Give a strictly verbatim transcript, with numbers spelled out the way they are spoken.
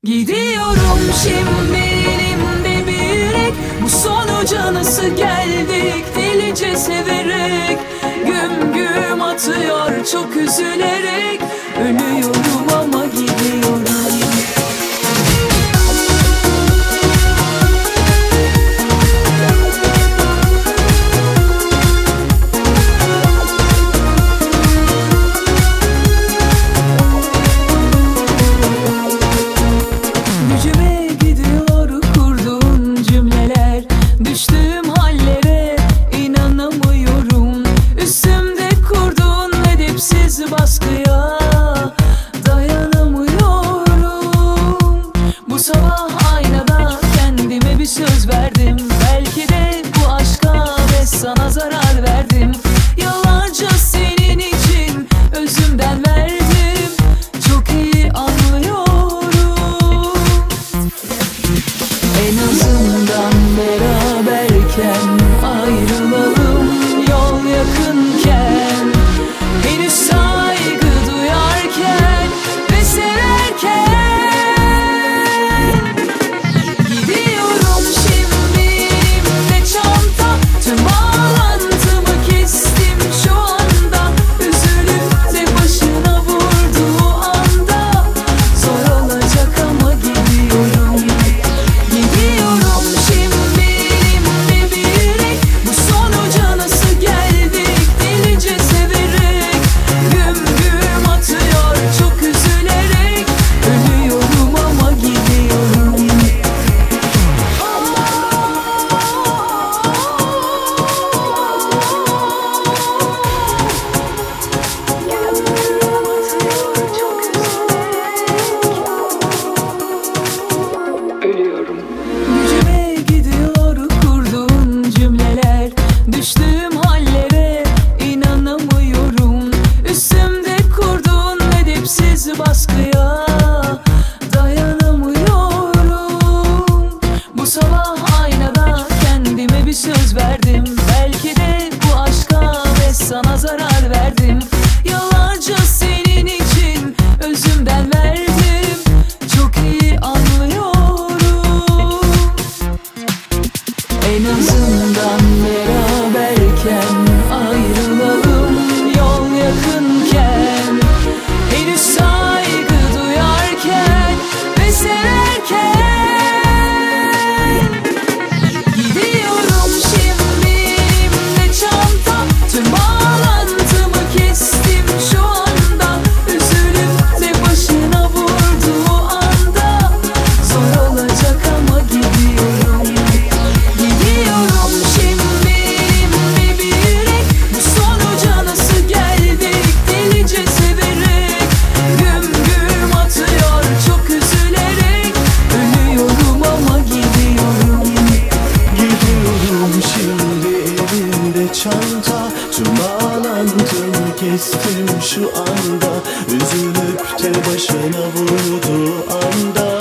Gidiyorum şimdi elimde bir yürek, bu sonuca nasıl geldik delice severek. Güm güm atıyor çok üzülerek, ölüyorum ama gidiyorum. Gücüme gidiyor kurduğun cümleler, düştüğüm hallere inanamıyorum. Üstümde kurduğun edepsiz baskıya dayanamıyorum. Bu sabah aynada kendime bir söz verdim, belki de bu aşka ve sana zarar verdim. Yıllarca senin için özümden verdim, çok iyi anlıyorum. En azından beraberken ayrılalım, yol yakınken, henüz saygı duyarken ve severken. Gidiyorum şimdi elimde çanta, tüm bağlantımı kestim şu anda. Üzülüp de başına vurduğu anda zor olacak ama gidiyorum. Gidiyorum şimdi elimde bir yürek, bu sonuca nasıl geldik delice severek. Güm güm atıyor çok üzülerek, ölüyorum ama gidiyorum. Ölüyorum. Gücüme gidiyor kurduğun cümleler, düştüğüm hallere inanamıyorum. Üstümde kurduğun edepsiz baskıya dayanamıyorum. Bu sabah aynada kendime bir söz verdim, belki de bu aşka ve sana zarar verdim. Yıllarca senin için özümden verdim, çok iyi anlıyorum. En azından beraberken ayrılalım, yol yakınken, henüz saygı duyarken ve severken. Gidiyorum şimdi elimde çanta, tüm bağlantımı kestim şu anda. Üzülüp de başına vurduğu anda zor olacak ama gidiyorum. Gidiyorum şimdi elimde bir yürek, bu sonuca nasıl geldik delice severek. Güm güm atıyor çok üzülerek, ölüyorum ama gidiyorum. Gidiyorum şimdi elimde çanta, tüm bağlantımı kestim şu anda. Üzülüp de başına vurduğu anda